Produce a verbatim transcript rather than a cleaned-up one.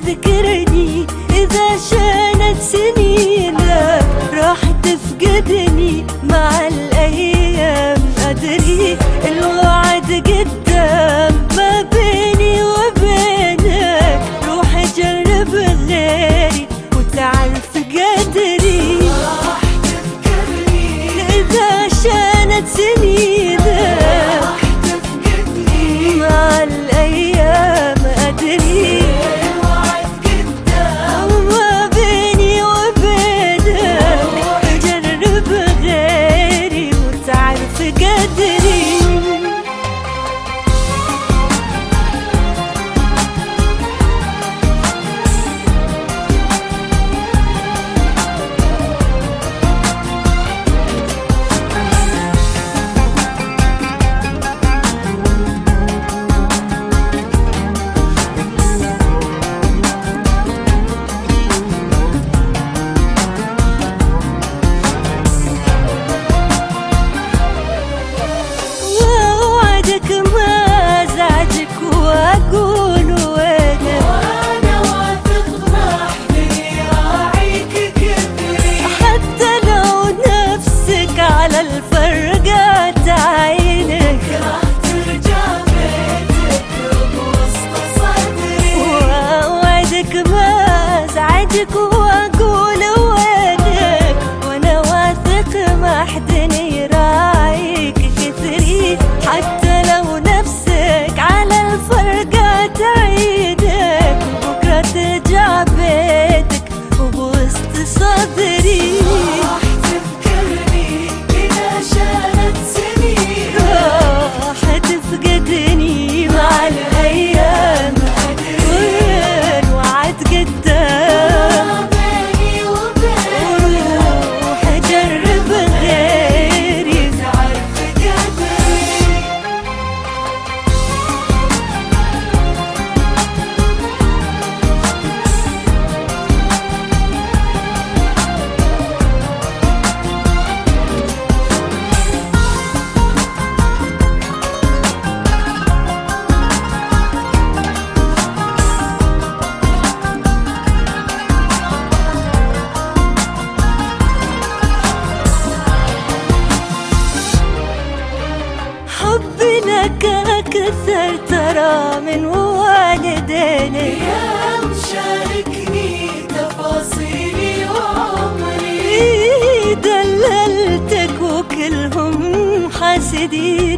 تفتكرني إذا شانت سنينك راح تفقدني مع الأيام. أدري الوعد قدام ما بيني وبينك، روح جرب غيري وتعرف قدري. راح تفكرني إذا شانت سنينك راح تفقدني مع الأيام. أدري الوعد قدام ما بيني وبينك، جرب غيري وتعرف قدري. ما ازعجك واقول وينك، وانا واثق ما حدني راعيك كثري. حتى لو نفسك على الفرقة تعينك راح ترجع بيتك بوسط صدري. واوعدك ما ازعجك واقول وينك، وانا واثق ما حدني راعيك كثري. حتى تعيدك بكرة ترجع بيتك وبوسط صدري. راح تفكرني إذا شانت سنين، راح تفقدني مع الأيام. وين وعد قدام بيني وبينك، روح جرب غيري تعرف قدري. حبي لك أكثر ترى من والدينك، يا مشاركني تفاصيلي وعمري. دللتك وكلهم حاسدين